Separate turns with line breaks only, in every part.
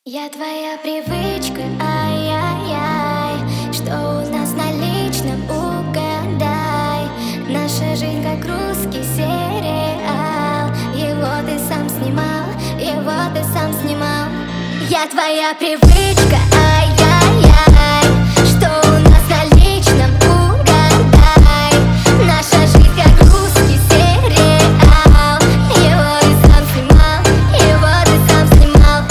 Я твоя привычка, ай-яй-яй. Что у нас на личном, угадай. Наша жизнь как русский сериал. Его ты сам снимал, его ты сам снимал. Я твоя привычка, ай-яй-яй. Что у нас на личном, угадай. Наша жизнь как русский сериал. Его ты сам снимал, его ты сам снимал.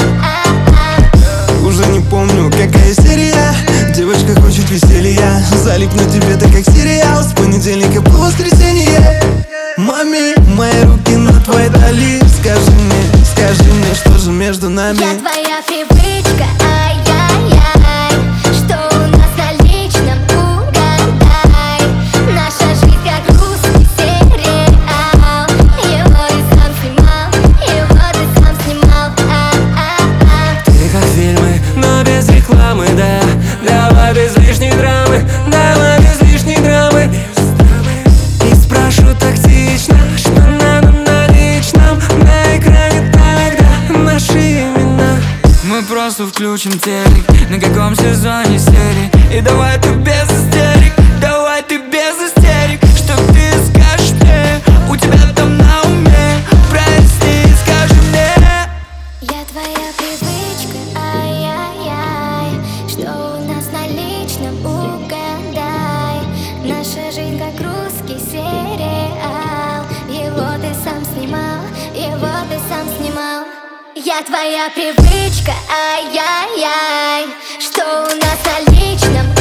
Уже не помню, какая серия. Девочка хочет веселья. Залипну тебе так как сериал. С понедельника по воскресенье. Маме, мои руки на твоей дали. Скажи мне, что же между нами?
Я твоя привычка, ай-яй-яй. Что у нас на личном, угадай. Наша жизнь как русский сериал. Его ты сам снимал, его ты сам снимал.
Ты как фильмы, но без рекламы, да. Давай без лишней драмы, давай без лишней драмы. И спрошу тактично, что надо на личном. На экране тогда наши имена. Мы просто включим телек, на каком сезоне серии. И давай ты без истерик, давай ты без истерик. Что ты скажешь мне, у тебя там на уме? Прости, скажи мне.
Я твоя привычка, ай-яй-яй. Что у нас на личном, угадай. Наша жизнь как русский сериал. Его ты сам снимал, его ты сам снимал. Я твоя привычка, ай-яй-яй. Что у нас на личном,